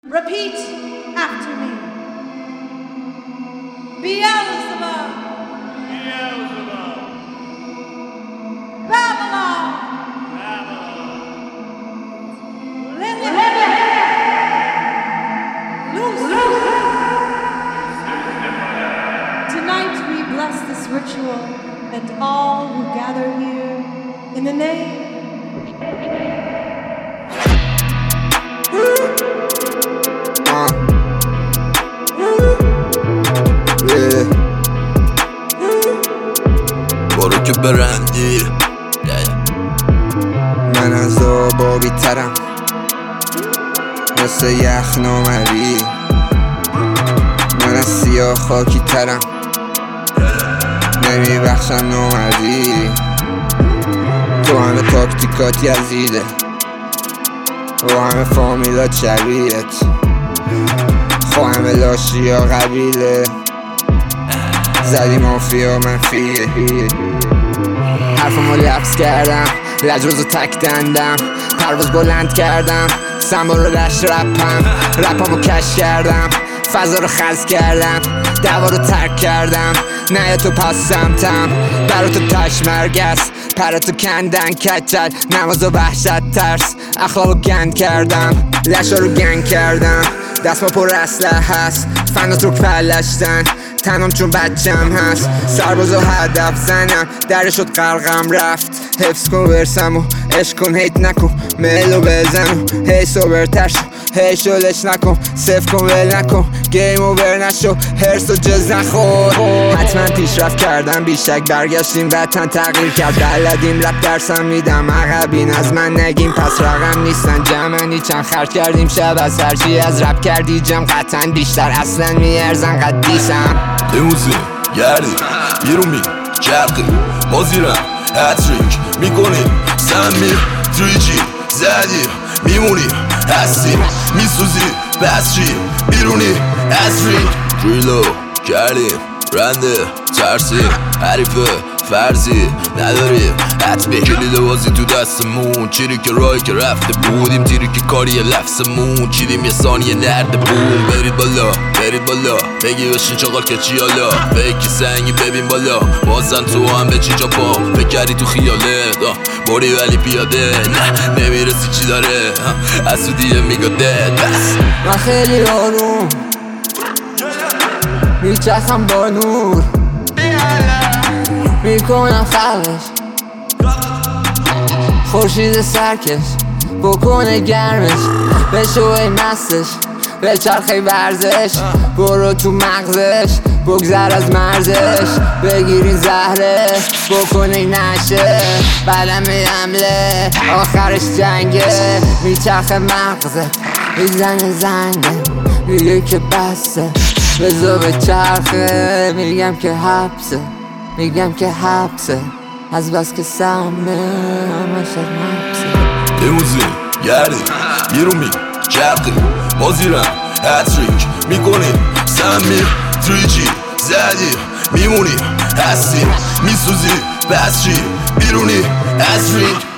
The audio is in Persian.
Repeat after me. Beelzebub. Beelzebub. Babylon. Babylon. Tonight we bless this ritual and all who gather here in the name. برو که برندی من از آبا بیترم مثل یخ نامری من از سیاه خاکی ترم نمی بخشم نامردی تو همه تاکتیکات یزیده و همه فامیلات شبیهت خو همه لاشی ها قبیله زدی مافیا منفیه حرفمو لبس کردم لجوزو تک دندم پرواز بلند کردم سما رو دشت رپمو کش کردم فضا رو خز کردم دوا رو ترک کردم نه تو پاس سمتم برا تو تاش مرگست پرا تو کندن کچل نماز و وحشت ترس اخلاقو گند کردم لشا رو گنگ کردم دست ما پر اسلحه هست فنات رو پلشتن تنم چون بچم هست سربازو هدف زنم درش شد غرقم رفت حفظ کن ورسم و عشق کن هیت نکن ملو بزن و هی سوبرتر شو هی شلش نکن صف کن ول نکن گیم اوور نشو هرس و جز نخور حتما پیشرفت کردم بیشک برگشتیم وطن تغییر کرد بلدیم رپ درسم میدم عقبین از من نگیم پس رقم نیستن جمعنی چند خرج کردیم شب از هرچی از رپ کردی جمع قطعا بیشتر اصلا میارزن قدیسم لیموزین گردیم بیرون می چرقیم بازیرم هتریک میکنیم سمی 3G زدیم میمونیم هستیم میسوزیم بس چی بیرونی از رینگ دریلو کردیم رنده ترسیم حریفه فرضی نداریم حتمه کلید بازی تو دستمون چیری که راهی که رفته بودیم تیری که کاری لفظمون چیدیم یه ثانیه نرده بوم برید بالا بگی بشین چاقال که چی حالا فکر سنگی ببین بالا بازن تو هم به چی جا پا بکردی تو خیالت باری ولی پیاده نه نمیرسی چی داره از تو دیگه میگاده بس من خیلی آروم میچرخم با نور میکنم خلقش خورشید سرکش بکنه گرمش بشوی مستش به چرخی ورزش برو تو مغزش بگذر از مرزش بگیری زهرش بکنی نشه بدم حمله آخرش جنگه میچرخه مغزت میزنه زنگه میگه که بسته بزا به چرخه میگم که حبسه از بس که سمه همه شد حبسه لیموزین گردیم بیرون می چرقیم بازیرم هتریک میکنیم سمی 3G زدیم میمونیم هستیم میسوزیم بس چی بیرونی از رینگ